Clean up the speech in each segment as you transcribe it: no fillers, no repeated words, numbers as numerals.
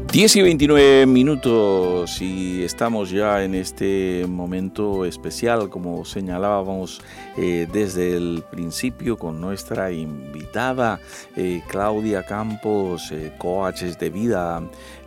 10:29 y estamos ya en este momento especial, como señalábamos desde el principio, con nuestra invitada Claudia Campos, coaches de vida,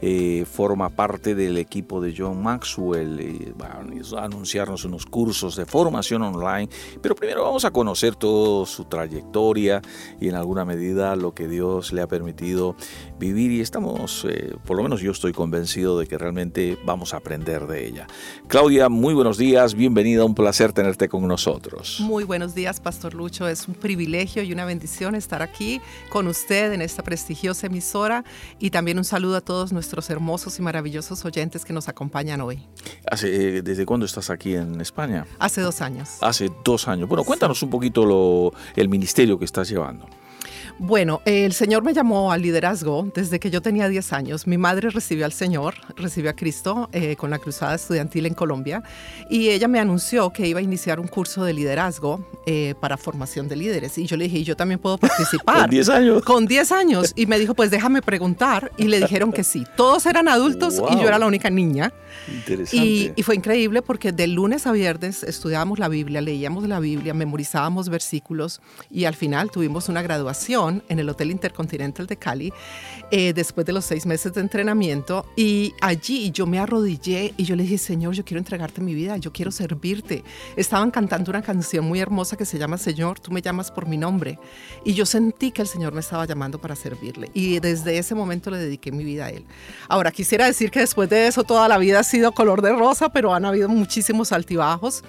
forma parte del equipo de John Maxwell, va a anunciarnos unos cursos de formación online, pero primero vamos a conocer toda su trayectoria y en alguna medida lo que Dios le ha permitido vivir, y estamos, por lo menos yo estoy convencido de que realmente vamos a aprender de ella. Claudia, muy buenos días, bienvenida, un placer tenerte con nosotros. Muy buenos días, Pastor Lucho, es un privilegio y una bendición estar aquí con usted en esta prestigiosa emisora, y también un saludo a todos nuestros hermosos y maravillosos oyentes que nos acompañan hoy. ¿Desde cuándo estás aquí en España? Hace 2 años. Hace 2 años. Bueno, cuéntanos un poquito el ministerio que estás llevando. Bueno, el Señor me llamó al liderazgo desde que yo tenía 10 años. Mi madre recibió al Señor, recibió a Cristo con la cruzada estudiantil en Colombia, y ella me anunció que iba a iniciar un curso de liderazgo para formación de líderes. Y yo le dije, ¿y yo también puedo participar? ¿Con 10 años? Con 10 años. Y me dijo, pues déjame preguntar. Y le dijeron que sí. Todos eran adultos. Wow. Y yo era la única niña. Interesante. Y fue increíble porque de lunes a viernes estudiábamos la Biblia, leíamos la Biblia, memorizábamos versículos, y al final tuvimos una graduación en el Hotel Intercontinental de Cali después de los 6 meses de entrenamiento, y allí yo me arrodillé y yo le dije, Señor, yo quiero entregarte mi vida, yo quiero servirte. Estaban cantando una canción muy hermosa que se llama Señor, tú me llamas por mi nombre, y yo sentí que el Señor me estaba llamando para servirle, y desde ese momento le dediqué mi vida a Él. Ahora, quisiera decir que después de eso toda la vida ha sido color de rosa, pero han habido muchísimos altibajos.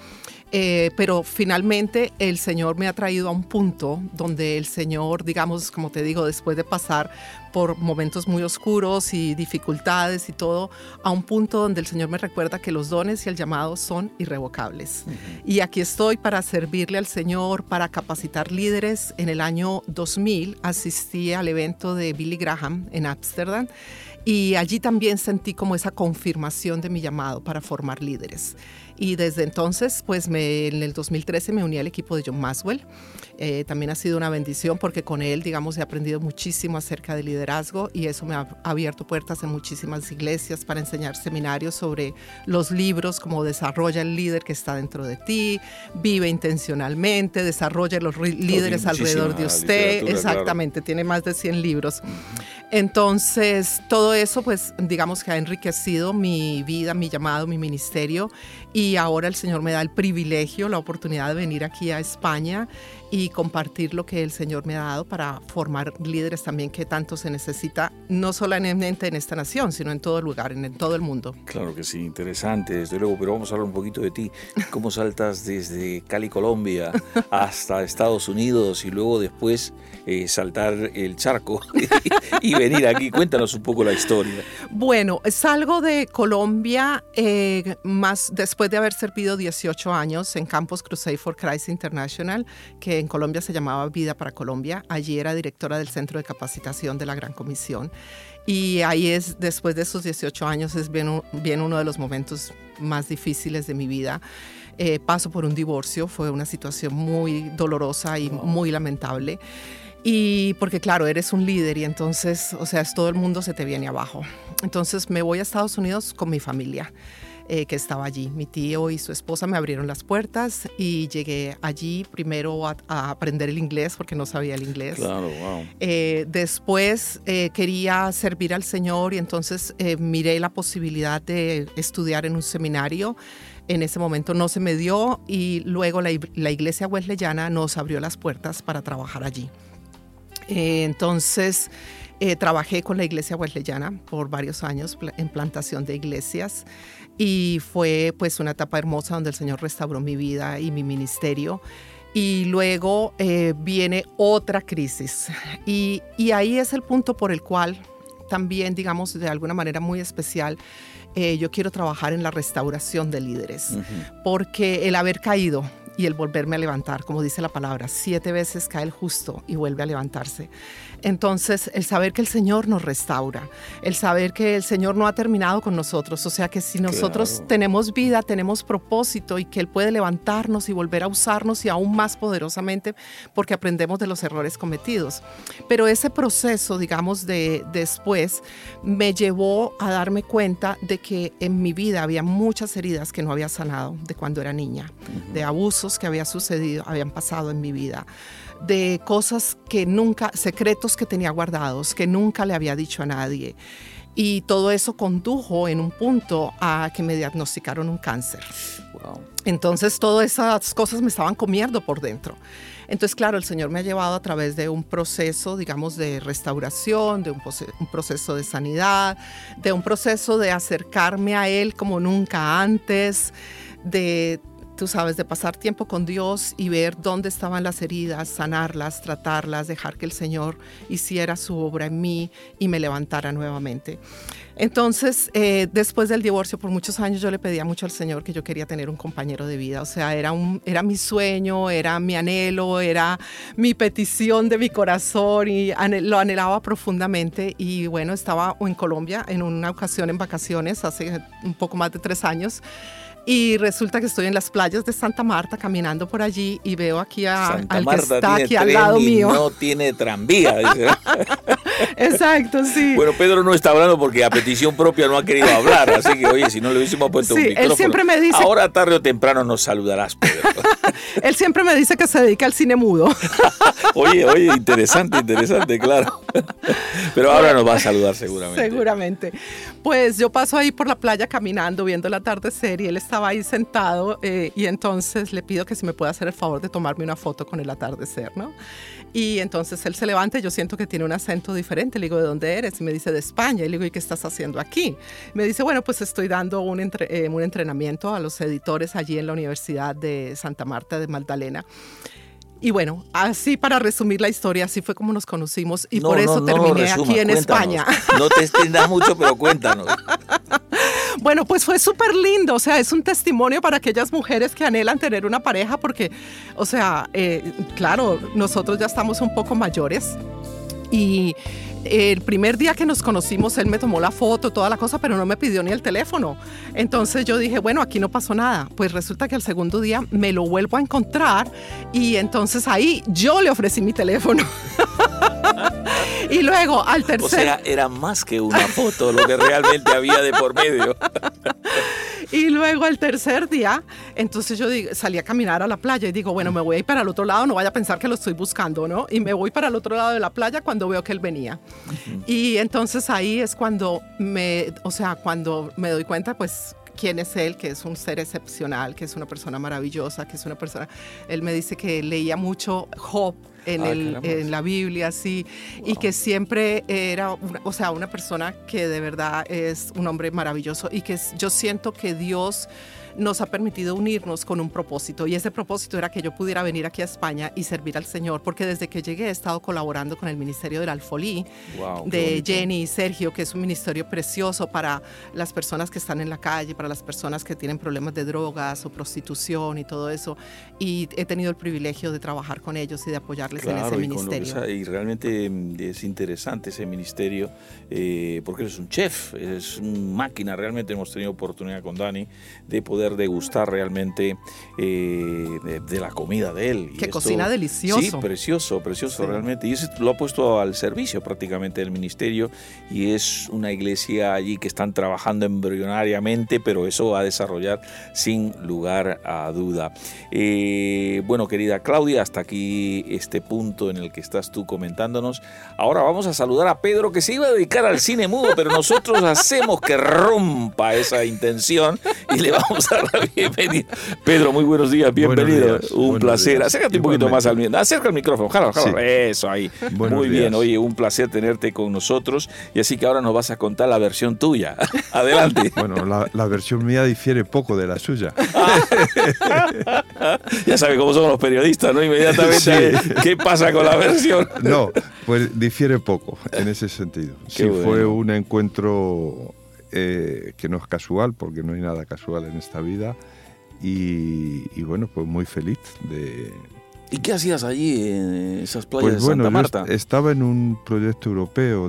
Pero finalmente el Señor me ha traído a un punto donde el Señor, digamos, como te digo, después de pasar por momentos muy oscuros y dificultades y todo, a un punto donde el Señor me recuerda que los dones y el llamado son irrevocables. Uh-huh. Y aquí estoy para servirle al Señor, para capacitar líderes. En el año 2000 asistí al evento de Billy Graham en Ámsterdam, y allí también sentí como esa confirmación de mi llamado para formar líderes. Y desde entonces, pues en el 2013 me uní al equipo de John Maxwell. También ha sido una bendición porque con él, digamos, he aprendido muchísimo acerca de liderazgo, y eso me ha abierto puertas en muchísimas iglesias para enseñar seminarios sobre los libros como Desarrolla el líder que está dentro de ti, Vive intencionalmente, Desarrolla los líderes alrededor de usted. Exactamente, claro. Tiene más de 100 libros. Uh-huh. Entonces, todo eso, pues, digamos que ha enriquecido mi vida, mi llamado, mi ministerio, y ahora el Señor me da el privilegio, la oportunidad de venir aquí a España y compartir lo que el Señor me ha dado para formar líderes también, que tanto se necesita, no solamente en esta nación, sino en todo lugar, en todo el mundo. Claro que sí, interesante, desde luego, pero vamos a hablar un poquito de ti. ¿Cómo saltas desde Cali, Colombia, hasta Estados Unidos y luego después saltar el charco y venir aquí? Cuéntanos un poco la historia. Bueno, salgo de Colombia más después de haber servido 18 años en Campus Crusade for Christ International, que en Colombia se llamaba Vida para Colombia. Allí era directora del Centro de Capacitación de la Gran Comisión. Y ahí es, después de esos 18 años, es bien uno de los momentos más difíciles de mi vida. Paso por un divorcio, fue una situación muy dolorosa y muy lamentable. Y porque claro, eres un líder y entonces, o sea, todo el mundo se te viene abajo. Entonces me voy a Estados Unidos con mi familia. Que estaba allí. Mi tío y su esposa me abrieron las puertas y llegué allí primero a aprender el inglés porque no sabía el inglés. Claro, wow. Después quería servir al Señor y entonces miré la posibilidad de estudiar en un seminario. En ese momento no se me dio, y luego la iglesia wesleyana nos abrió las puertas para trabajar allí. Entonces trabajé con la iglesia wesleyana por varios años en plantación de iglesias, y fue pues una etapa hermosa donde el Señor restauró mi vida y mi ministerio. Y luego viene otra crisis, y ahí es el punto por el cual también, digamos, de alguna manera muy especial, yo quiero trabajar en la restauración de líderes. Uh-huh. Porque el haber caído y el volverme a levantar, como dice la palabra, 7 veces cae el justo y vuelve a levantarse. Entonces, el saber que el Señor nos restaura, el saber que el Señor no ha terminado con nosotros, o sea que si nosotros tenemos vida, tenemos propósito y que Él puede levantarnos y volver a usarnos y aún más poderosamente porque aprendemos de los errores cometidos. Pero ese proceso, digamos, de después me llevó a darme cuenta de que en mi vida había muchas heridas que no había sanado de cuando era niña, de abusos que habían pasado en mi vida, de cosas que nunca, secretos que tenía guardados, que nunca le había dicho a nadie. Y todo eso condujo en un punto a que me diagnosticaron un cáncer. Wow. Entonces todas esas cosas me estaban comiendo por dentro. Entonces, claro, el Señor me ha llevado a través de un proceso, digamos, de restauración, de un proceso de sanidad, de un proceso de acercarme a Él como nunca antes, de, tú sabes, de pasar tiempo con Dios y ver dónde estaban las heridas, sanarlas, tratarlas, dejar que el Señor hiciera su obra en mí y me levantara nuevamente. Entonces, después del divorcio, por muchos años yo le pedía mucho al Señor que yo quería tener un compañero de vida. O sea, era mi sueño, era mi anhelo, era mi petición de mi corazón y lo anhelaba profundamente. Y bueno, estaba en Colombia en una ocasión en vacaciones hace un poco más de 3 años. Y resulta que estoy en las playas de Santa Marta caminando por allí y veo aquí al que está aquí al lado mío. No tiene tranvía. Dice. Exacto, sí. Bueno, Pedro no está hablando porque a petición propia no ha querido hablar, así que oye, si no le hubiésemos puesto un micrófono. Él siempre me dice, ahora tarde o temprano nos saludarás, Pedro. Él siempre me dice que se dedica al cine mudo. Oye, interesante, claro. Pero ahora nos va a saludar seguramente. Seguramente. Pues yo paso ahí por la playa caminando, viendo el atardecer y él estaba ahí sentado y entonces le pido que si me puede hacer el favor de tomarme una foto con el atardecer, ¿no? Y entonces él se levanta y yo siento que tiene un acento diferente. Le digo, ¿de dónde eres? Y me dice, de España. Y le digo, ¿y qué estás haciendo aquí? Me dice, bueno, pues estoy dando un entrenamiento a los editores allí en la Universidad de Santa Marta de Magdalena. Y bueno, así para resumir la historia, así fue como nos conocimos y por eso terminé aquí en España. No te extiendas mucho, pero cuéntanos. Bueno, pues fue súper lindo, o sea, es un testimonio para aquellas mujeres que anhelan tener una pareja porque, o sea, claro, nosotros ya estamos un poco mayores y el primer día que nos conocimos, él me tomó la foto, toda la cosa, pero no me pidió ni el teléfono. Entonces yo dije, bueno, aquí no pasó nada. Pues resulta que el segundo día me lo vuelvo a encontrar y entonces ahí yo le ofrecí mi teléfono. Y luego al tercer... O sea, era más que una foto lo que realmente había de por medio. Y luego el tercer día, entonces yo salí a caminar a la playa y digo, bueno, me voy a ir para el otro lado, no vaya a pensar que lo estoy buscando, ¿no? Y me voy para el otro lado de la playa cuando veo que él venía. Y entonces ahí es cuando cuando me doy cuenta, pues, quién es él, que es un ser excepcional, que es una persona maravillosa, que es una persona... Él me dice que leía mucho Job en la Biblia, sí, wow. Y que siempre era una persona que de verdad es un hombre maravilloso y que yo siento que Dios nos ha permitido unirnos con un propósito y ese propósito era que yo pudiera venir aquí a España y servir al Señor, porque desde que llegué he estado colaborando con el Ministerio del Alfolí, wow, de Jenny y Sergio, que es un ministerio precioso para las personas que están en la calle, para las personas que tienen problemas de drogas o prostitución y todo eso, y he tenido el privilegio de trabajar con ellos y de apoyarles en ese ministerio. Y realmente es interesante ese ministerio, porque eres un chef, eres una máquina. Realmente hemos tenido oportunidad con Dani de poder degustar realmente de la comida de él. Que cocina delicioso. Sí, precioso sí. Realmente. Y eso lo ha puesto al servicio prácticamente del ministerio y es una iglesia allí que están trabajando embrionariamente, pero eso va a desarrollar sin lugar a duda. Bueno, querida Claudia, hasta aquí este punto en el que estás tú comentándonos. Ahora vamos a saludar a Pedro, que se iba a dedicar al cine mudo, pero nosotros hacemos que rompa esa intención y le vamos a dar la bienvenida. Pedro, muy buenos días, bienvenido. Un placer. Días. Acércate un poquito más acerca el micrófono, jala. Sí. Eso, ahí. Muy bien, oye, un placer tenerte con nosotros y así que ahora nos vas a contar la versión tuya. Adelante. Bueno, la versión mía difiere poco de la suya. Ya sabe cómo somos los periodistas, ¿no? Inmediatamente, sí. ¿Qué pasa con la versión? No, pues difiere poco en ese sentido. Sí, bueno. Fue un encuentro que no es casual, porque no hay nada casual en esta vida, y bueno, pues muy feliz de... ¿Y qué hacías allí en esas playas Pues de bueno, Santa Marta? yo estaba en un proyecto europeo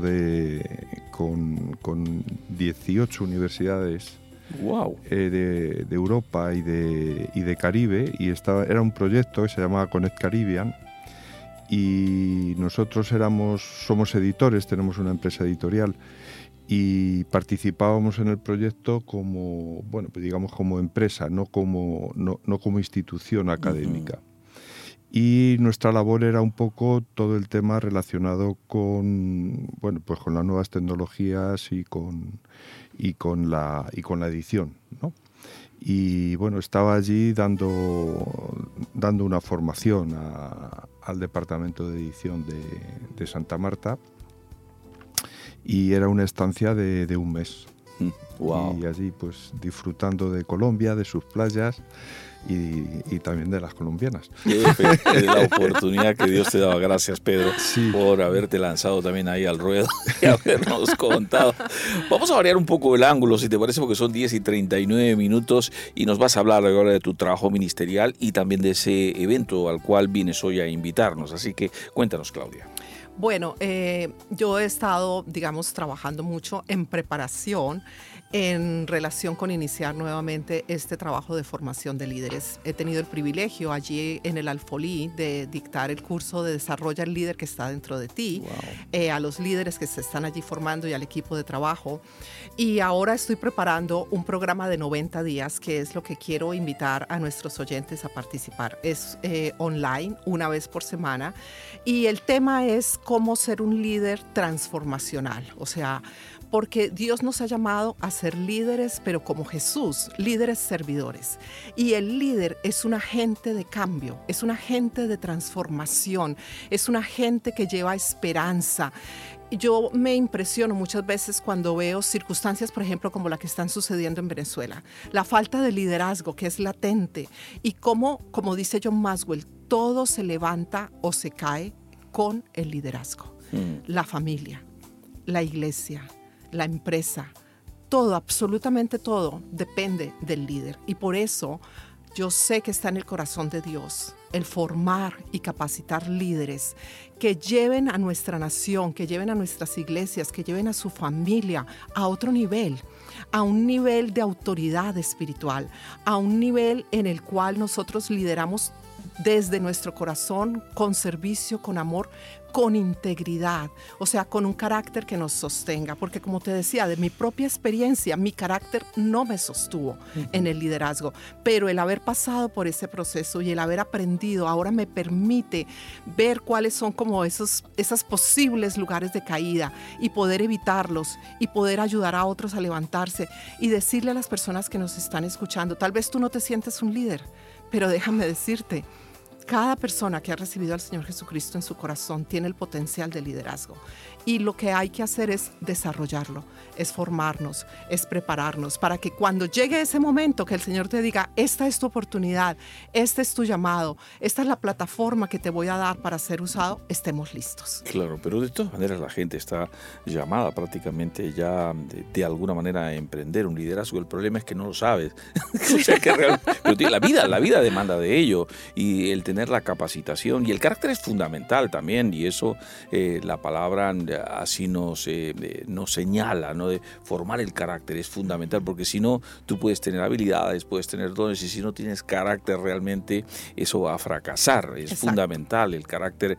con 18 universidades Wow. de Europa y de Caribe, y era un proyecto que se llamaba Connect Caribbean, y nosotros somos editores, tenemos una empresa editorial, y participábamos en el proyecto como, bueno, pues digamos como empresa, no como institución académica. Y nuestra labor era un poco todo el tema relacionado con, bueno, pues con las nuevas tecnologías y con la edición, ¿no? Y bueno, estaba allí dando una formación al departamento de edición de Santa Marta, y era una estancia de un mes. Wow. Y allí pues disfrutando de Colombia, de sus playas y también de las colombianas. La oportunidad que Dios te daba. Gracias, Pedro, sí, por haberte lanzado también ahí al ruedo y habernos contado. Vamos a variar un poco el ángulo, si te parece, porque son 10:39 y nos vas a hablar ahora de tu trabajo ministerial y también de ese evento al cual vienes hoy a invitarnos. Así que cuéntanos, Claudia. Bueno, yo he estado, digamos, trabajando mucho en preparación en relación con iniciar nuevamente este trabajo de formación de líderes. He tenido el privilegio allí en el Alfolí de dictar el curso de Desarrolla el líder que está dentro de ti, a los líderes que se están allí formando y al equipo de trabajo. Y ahora estoy preparando un programa de 90 días, que es lo que quiero invitar a nuestros oyentes a participar. Es online, una vez por semana, y el tema es cómo ser un líder transformacional, o sea, porque Dios nos ha llamado a ser líderes, pero como Jesús, líderes servidores. Y el líder es un agente de cambio, es un agente de transformación, es un agente que lleva esperanza. Yo me impresiono muchas veces cuando veo circunstancias, por ejemplo, como la que están sucediendo en Venezuela. La falta de liderazgo que es latente y cómo, como dice John Maxwell, todo se levanta o se cae con el liderazgo. La familia, la iglesia, la empresa, todo, absolutamente todo depende del líder. Y por eso yo sé que está en el corazón de Dios el formar y capacitar líderes que lleven a nuestra nación, que lleven a nuestras iglesias, que lleven a su familia a otro nivel, a un nivel de autoridad espiritual, a un nivel en el cual nosotros lideramos desde nuestro corazón, con servicio, con amor, con integridad, o sea, con un carácter que nos sostenga, porque como te decía, de mi propia experiencia, mi carácter no me sostuvo en el liderazgo, pero el haber pasado por ese proceso y el haber aprendido ahora me permite ver cuáles son como esos posibles lugares de caída y poder evitarlos y poder ayudar a otros a levantarse y decirle a las personas que nos están escuchando, tal vez tú no te sientes un líder, pero déjame decirte, cada persona que ha recibido al Señor Jesucristo en su corazón tiene el potencial de liderazgo. Y lo que hay que hacer es desarrollarlo, es formarnos, es prepararnos para que cuando llegue ese momento que el Señor te diga, esta es tu oportunidad, este es tu llamado, esta es la plataforma que te voy a dar para ser usado, estemos listos. Claro, pero de todas maneras la gente está llamada prácticamente ya de alguna manera a emprender un liderazgo. El problema es que no lo sabes. O sea que pero la vida demanda de ello, y el tener la capacitación y el carácter es fundamental también, y eso la palabra así nos señala, ¿no? De formar el carácter es fundamental, porque si no, tú puedes tener habilidades, puedes tener dones, y si no tienes carácter realmente eso va a fracasar. Es Exacto. Fundamental el carácter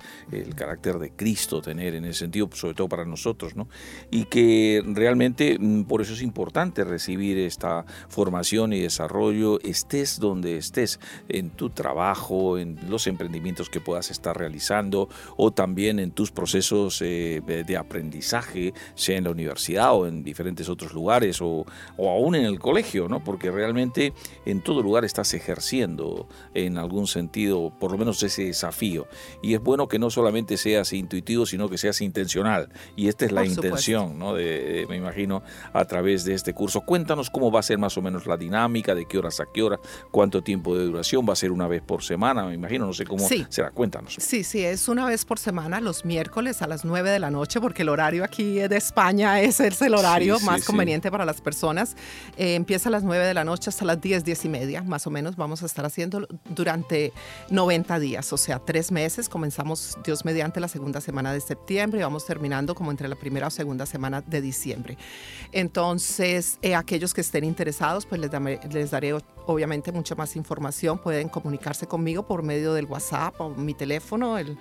de Cristo tener en ese sentido, sobre todo para nosotros, ¿no? Y que realmente por eso es importante recibir esta formación y desarrollo, estés donde estés, en tu trabajo, en los emprendimientos que puedas estar realizando, o también en tus procesos de aprendizaje, sea en la universidad o en diferentes otros lugares, o aún en el colegio, ¿no? Porque realmente en todo lugar estás ejerciendo en algún sentido por lo menos ese desafío, y es bueno que no solamente seas intuitivo, sino que seas intencional, y esta es la intención, ¿no? Me imagino, a través de este curso. Cuéntanos cómo va a ser más o menos la dinámica, de qué horas a qué hora, cuánto tiempo de duración, va a ser una vez por semana, me imagino, no sé cómo será, cuéntanos. Sí, es una vez por semana, los miércoles a las 9 de la noche, noche porque el horario aquí de España es el horario más conveniente para las personas. Empieza a las 9 de la noche hasta las 10 y media, más o menos. Vamos a estar haciendo durante 90 días, o sea, 3 meses. Comenzamos, Dios mediante, la segunda semana de septiembre y vamos terminando como entre la primera o segunda semana de diciembre. Entonces, aquellos que estén interesados, pues les daré obviamente mucha más información. Pueden comunicarse conmigo por medio del WhatsApp o mi teléfono, el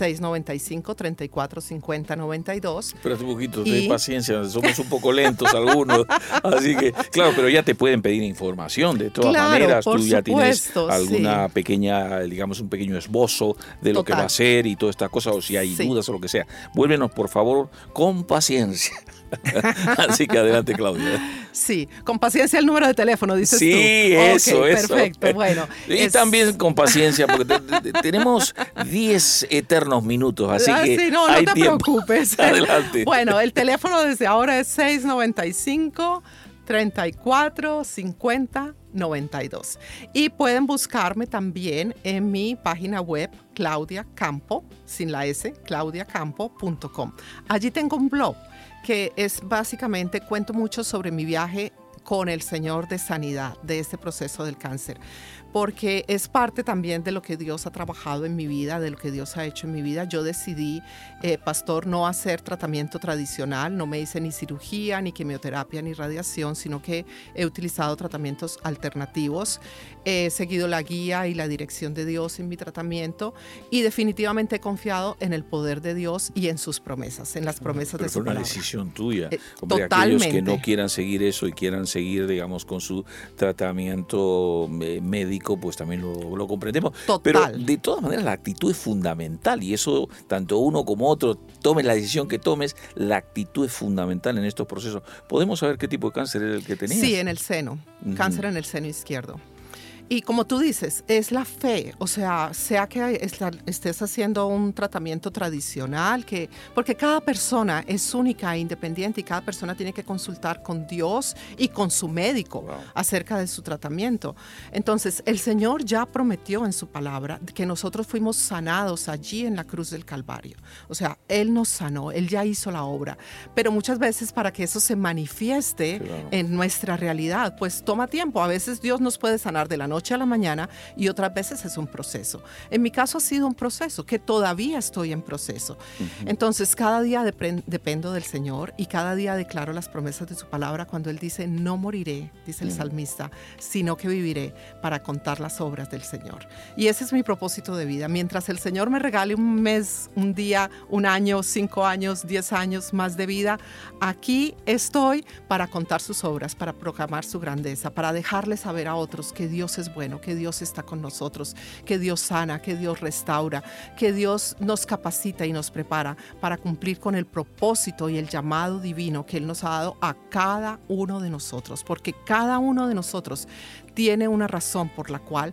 695-3450-92. Espérate un poquito, ten paciencia, somos un poco lentos algunos, así que, claro, pero ya te pueden pedir información de todas maneras. Tú ya tienes alguna pequeña, digamos, un pequeño esbozo de lo que va a ser y toda esta cosa, o si hay dudas o lo que sea. Vuélvenos, por favor, con paciencia. Así que adelante, Claudia. Sí, con paciencia el número de teléfono, dices tú. Sí, eso. Perfecto, bueno. Y también con paciencia, porque tenemos 10 eternos minutos, así que sí, no hay te tiempo. preocupes. Adelante. Bueno, el teléfono desde ahora es 695-3450-92. Y pueden buscarme también en mi página web, Claudia Campo, sin la S, claudiacampo.com. Allí tengo un blog que es básicamente, cuento mucho sobre mi viaje con el Señor de sanidad de este proceso del cáncer, porque es parte también de lo que Dios ha trabajado en mi vida, de lo que Dios ha hecho en mi vida. Yo decidí, pastor, no hacer tratamiento tradicional, no me hice ni cirugía, ni quimioterapia, ni radiación, sino que he utilizado tratamientos alternativos. He seguido la guía y la dirección de Dios en mi tratamiento y definitivamente he confiado en el poder de Dios y en sus promesas, en las promesas de su palabra. Pero fue una decisión tuya. Totalmente. Aquellos que no quieran seguir eso y quieran seguir, digamos, con su tratamiento médico, pues también lo comprendemos. Total. Pero de todas maneras la actitud es fundamental y eso, tanto uno como otro, tomes la decisión que tomes, la actitud es fundamental en estos procesos. ¿Podemos saber qué tipo de cáncer era el que tenías? Sí, en el seno, cáncer en el seno izquierdo. Y como tú dices, es la fe, o sea que estés haciendo un tratamiento tradicional, porque cada persona es única e independiente y cada persona tiene que consultar con Dios y con su médico acerca de su tratamiento. Entonces, el Señor ya prometió en su palabra que nosotros fuimos sanados allí en la cruz del Calvario. O sea, Él nos sanó, Él ya hizo la obra. Pero muchas veces para que eso se manifieste en nuestra realidad, pues toma tiempo. A veces Dios nos puede sanar de la noche a la mañana y otras veces es un proceso. En mi caso ha sido un proceso que todavía estoy en proceso. Entonces cada día dependo del Señor y cada día declaro las promesas de su palabra cuando Él dice: no moriré, dice el salmista, sino que viviré para contar las obras del Señor. Y ese es mi propósito de vida. Mientras el Señor me regale un mes, un día, un año, 5 años, 10 años más de vida, aquí estoy para contar sus obras, para proclamar su grandeza, para dejarles saber a otros que Dios es bueno, que Dios está con nosotros, que Dios sana, que Dios restaura, que Dios nos capacita y nos prepara para cumplir con el propósito y el llamado divino que Él nos ha dado a cada uno de nosotros, porque cada uno de nosotros tiene una razón por la cual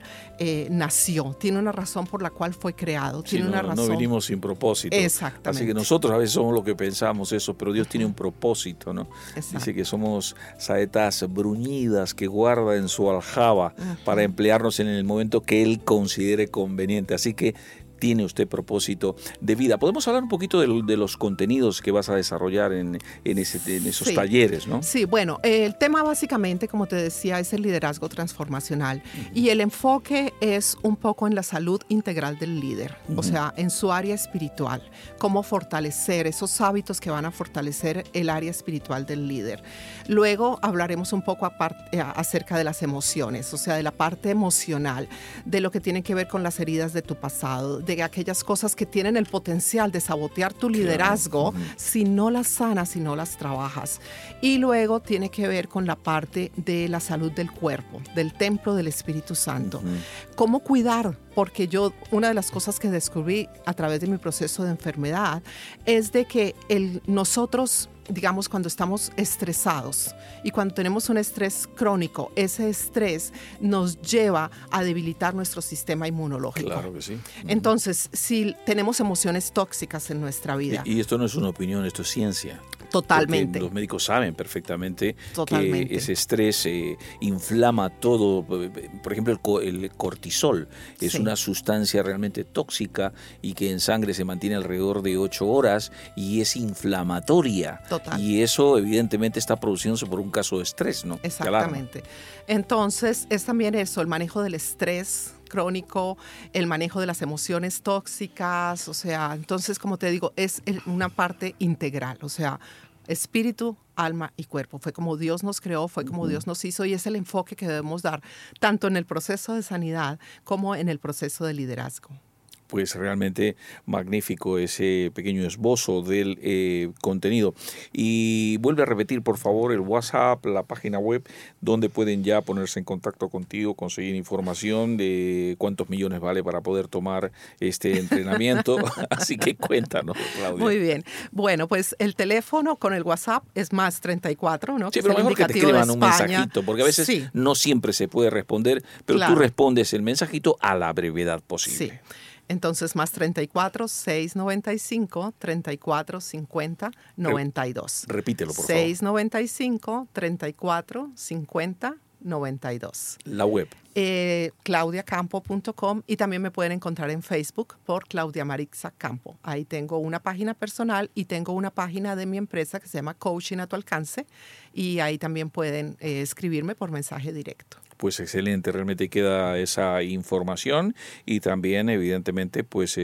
nació, tiene una razón por la cual fue creado, tiene una razón. No venimos sin propósito. Exactamente. Así que nosotros a veces somos lo que pensamos eso, pero Dios tiene un propósito, ¿no? Exacto. Dice que somos saetas bruñidas que guarda en su aljaba para emplearnos en el momento que Él considere conveniente. Así que tiene usted propósito de vida. Podemos hablar un poquito de los contenidos que vas a desarrollar en esos talleres, ¿no? Sí, bueno, el tema básicamente, como te decía, es el liderazgo transformacional y el enfoque es un poco en la salud integral del líder, o sea, en su área espiritual, cómo fortalecer esos hábitos que van a fortalecer el área espiritual del líder. Luego hablaremos un poco acerca de las emociones, o sea, de la parte emocional, de lo que tiene que ver con las heridas de tu pasado, de aquellas cosas que tienen el potencial de sabotear tu liderazgo si no las sanas, si no las trabajas. Y luego tiene que ver con la parte de la salud del cuerpo, del templo del Espíritu Santo. ¿Cómo cuidar? Porque una de las cosas que descubrí a través de mi proceso de enfermedad es de que nosotros, digamos, cuando estamos estresados y cuando tenemos un estrés crónico, ese estrés nos lleva a debilitar nuestro sistema inmunológico. Claro que sí. Entonces, si tenemos emociones tóxicas en nuestra vida. Y esto no es una opinión, esto es ciencia. Totalmente. Porque los médicos saben perfectamente Totalmente. que ese estrés inflama todo. Por ejemplo, el cortisol es Sí. una sustancia realmente tóxica y que en sangre se mantiene alrededor de 8 horas y es inflamatoria. Total. Y eso evidentemente está produciéndose por un caso de estrés, ¿no? Que alarma. Exactamente. Entonces, es también eso, el manejo del estrés crónico, el manejo de las emociones tóxicas, o sea, entonces, como te digo, es una parte integral, o sea, espíritu, alma y cuerpo. Fue como Dios nos creó, fue como Dios nos hizo y es el enfoque que debemos dar tanto en el proceso de sanidad como en el proceso de liderazgo. Pues realmente magnífico ese pequeño esbozo del contenido. Y vuelve a repetir, por favor, el WhatsApp, la página web, donde pueden ya ponerse en contacto contigo, conseguir información de cuántos millones vale para poder tomar este entrenamiento. Así que cuéntanos, Claudia. Muy bien. Bueno, pues el teléfono con el WhatsApp es más 34, ¿no? Sí, Que pero es el mejor que te indicativo de escriban un España. mensajito, porque a veces Sí. no siempre se puede responder, pero Claro. tú respondes el mensajito a la brevedad posible. Sí. Entonces, más 34 695 34 50 92. Repítelo, por favor. 695 34 50 92. La web. claudiacampo.com y también me pueden encontrar en Facebook por Claudia Marixa Campo. Ahí tengo una página personal y tengo una página de mi empresa que se llama Coaching a tu alcance y ahí también pueden escribirme por mensaje directo. Pues excelente, realmente queda esa información y también evidentemente pues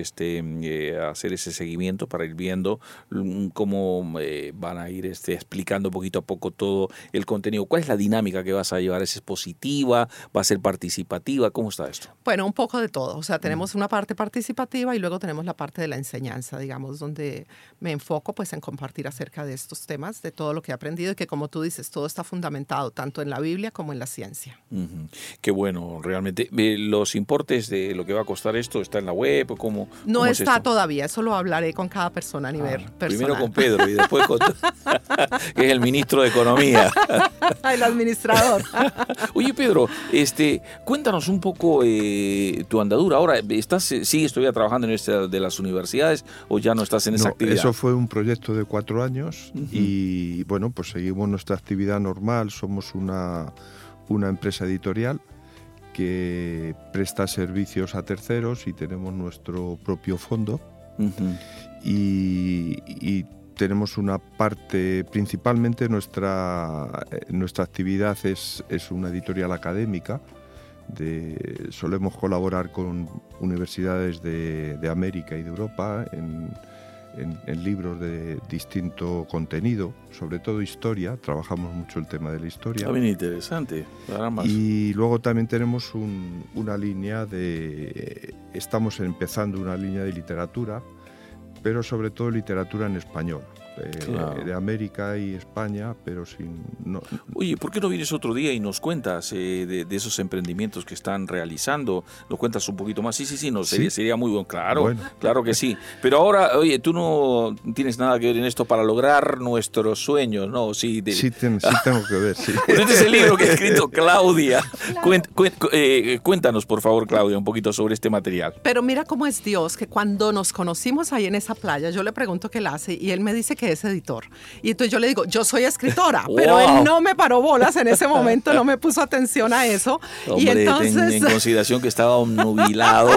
hacer ese seguimiento para ir viendo cómo van a ir explicando poquito a poco todo el contenido. ¿Cuál es la dinámica que vas a llevar? ¿Es positiva? ¿Va a ser participativa? ¿Cómo está esto? Bueno, un poco de todo. O sea, tenemos una parte participativa y luego tenemos la parte de la enseñanza, digamos, donde me enfoco pues en compartir acerca de estos temas, de todo lo que he aprendido y que como tú dices, todo está fundamentado tanto en la Biblia como en la ciencia. Qué bueno, realmente. ¿Los importes de lo que va a costar esto está en la web? ¿Cómo No es está esto? todavía, eso lo hablaré con cada persona a nivel personal. Primero con Pedro y después con que es el ministro de Economía. El administrador. Oye, Pedro, cuéntanos un poco tu andadura. Ahora, ¿sigues todavía trabajando en esta de las universidades o ya no estás en esa actividad? Eso fue un proyecto de 4 años y bueno, pues seguimos nuestra actividad normal. Somos una empresa editorial que presta servicios a terceros y tenemos nuestro propio fondo y tenemos una parte, principalmente nuestra actividad es una editorial académica. Solemos colaborar con universidades de América y de Europa en libros de distinto contenido, sobre todo historia. Trabajamos mucho el tema de la historia. Está bien interesante. Y luego también tenemos una línea estamos empezando una línea de literatura, pero sobre todo literatura en español. Claro. De América y España, pero no. Oye, ¿por qué no vienes otro día y nos cuentas de esos emprendimientos que están realizando? ¿Nos cuentas un poquito más? Sí, no, sería muy bueno. Claro que sí. Pero ahora, oye, tú no tienes nada que ver en esto para lograr nuestros sueños, ¿no? Sí, tengo que ver, sí. Este es el libro que ha escrito Claudia. Claro. Cuéntanos, por favor, Claudia, un poquito sobre este material. Pero mira cómo es Dios, que cuando nos conocimos ahí en esa playa, yo le pregunto qué él hace y él me dice que es editor. Y entonces yo le digo, yo soy escritora, pero él no me paró bolas en ese momento, no me puso atención a eso. Hombre, y entonces... ten en consideración que estaba nubilado.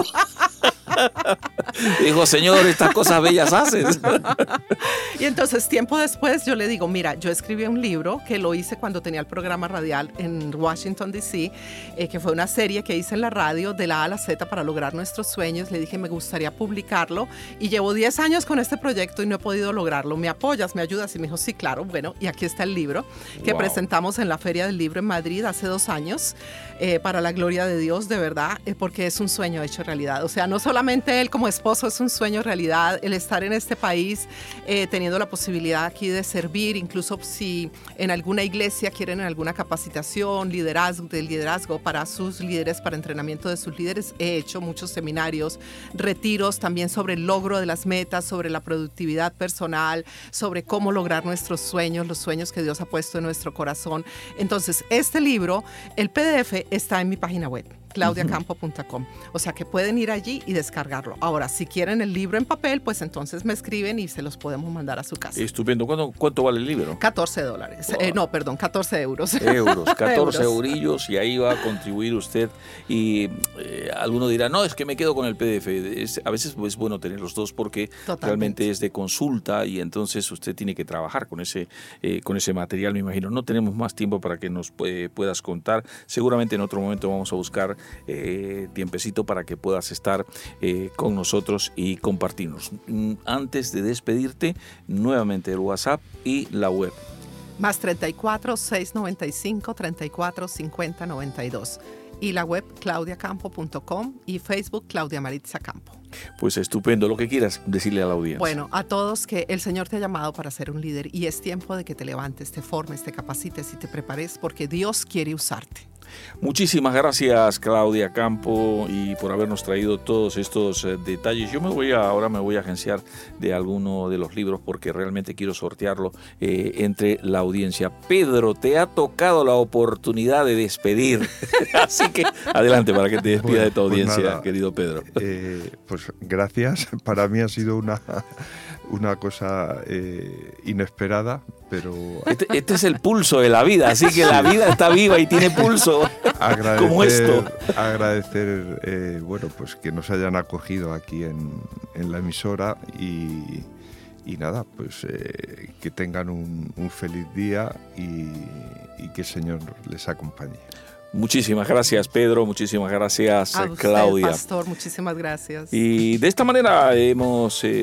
Dijo, Señor, estas cosas bellas haces. Y entonces, tiempo después, yo le digo, mira, yo escribí un libro que lo hice cuando tenía el programa radial en Washington, D.C., que fue una serie que hice en la radio de la A a la Z para lograr nuestros sueños. Le dije, me gustaría publicarlo y llevo 10 años con este proyecto y no he podido lograrlo. ¿Me apoyas? ¿Me ayudas? Y me dijo, sí, claro. Bueno, y aquí está el libro que presentamos en la Feria del Libro en Madrid hace 2 años, para la gloria de Dios, de verdad, porque es un sueño hecho realidad. O sea, no solamente él como esposo es un sueño realidad, el estar en este país teniendo la posibilidad aquí de servir, incluso si en alguna iglesia quieren alguna capacitación, liderazgo para sus líderes, para entrenamiento de sus líderes. He hecho muchos seminarios, retiros también sobre el logro de las metas, sobre la productividad personal, sobre cómo lograr nuestros sueños, los sueños que Dios ha puesto en nuestro corazón. Entonces, este libro, el PDF, está en mi página web. claudiacampo.com. O sea que pueden ir allí y descargarlo. Ahora, si quieren el libro en papel, pues entonces me escriben y se los podemos mandar a su casa. Estupendo. ¿Cuánto vale el libro? $14. No, perdón, 14 euros. 14 eurillos, y ahí va a contribuir usted. Y alguno dirá, no, es que me quedo con el PDF. A veces es bueno tener los dos porque realmente es de consulta y entonces usted tiene que trabajar con ese material, me imagino. No tenemos más tiempo para que nos puedas contar. Seguramente en otro momento vamos a buscar tiempecito para que puedas estar con nosotros y compartirnos. Antes de despedirte, nuevamente el WhatsApp y la web. Más 34 695 34 50 92. Y la web claudiacampo.com y Facebook Claudia Maritza Campo. Pues estupendo, lo que quieras decirle a la audiencia. Bueno, a todos que el Señor te ha llamado para ser un líder y es tiempo de que te levantes, te formes, te capacites y te prepares porque Dios quiere usarte. Muchísimas gracias, Claudia Campo, y por habernos traído todos estos detalles. Yo ahora me voy a agenciar de alguno de los libros porque realmente quiero sortearlo entre la audiencia. Pedro, te ha tocado la oportunidad de despedir. Así que adelante para que te despida de tu audiencia, querido Pedro. Pues gracias. Para mí ha sido una cosa inesperada, pero... Este es el pulso de la vida, así que la vida está viva y tiene pulso, como esto. Agradecer, bueno, pues que nos hayan acogido aquí en la emisora y nada, pues que tengan un feliz día y que el Señor les acompañe. Muchísimas gracias, Pedro. Muchísimas gracias, a usted, Claudia. Pastor, muchísimas gracias. Y de esta manera hemos